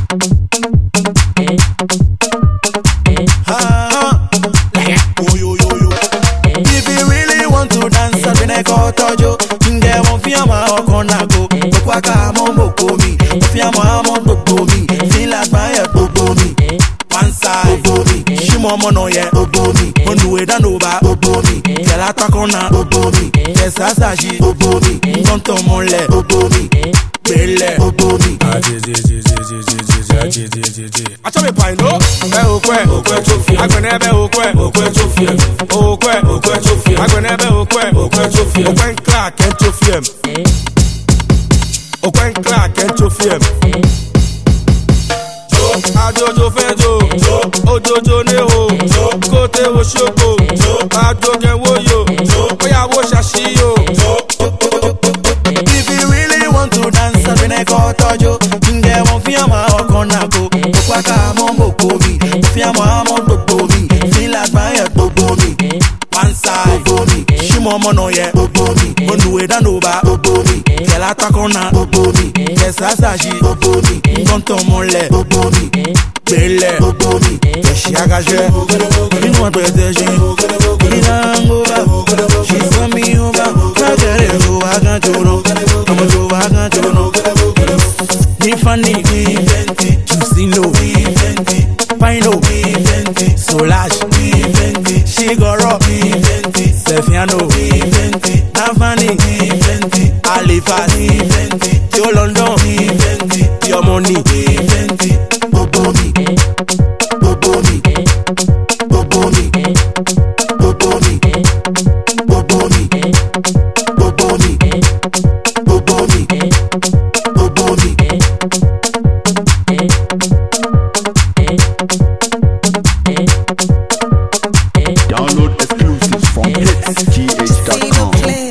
If you really want to dance, I'll be like Otojo. Inge won't fear my okonago. Okwaka mombo komi. Fear my mombo komi. Feel like my obomi. One side obomi. Shimo mono ye obomi. Onduwe danoba obomi. Kela takona obomi. Kesa saji obomi. Tonto monle obomi. Bele obomi. Achome paino. Be okwe chofie. Agbenebe okwe chofie. Okwe chofie. Agbenebe okwe chofie. Okwen crack and chofie. Okwen crack and chofie. Ajojo fejo, ojojo neho, kote wo shoko, ajoge wo yo, oya wo shashi yo. If you really want to dance, I'll be like Otojo. Inge won't fear my okonago. Okwaka mombo komi, fear my mombo komi. Feel like my obomi. One side obomi, shimo mono ye obomi. Onduwe danoba obomi. Kela takona obomi. Kesa saji obomi. Tonto monle obomi. Bele obomi. Keshi agaje. You know what protege. She saw me over. Kagere jo agantoro. Come jo agantoro. Ni funny. Jusino. Pino. Solage. Shigoro. Sefiano. Nafani. Alifas. Yo London. Your money. Obomi. Obomi. Obomi. Obomi. Obomi. Obomi. Obomi. Obomi. Download exclusives from hitsgh.com.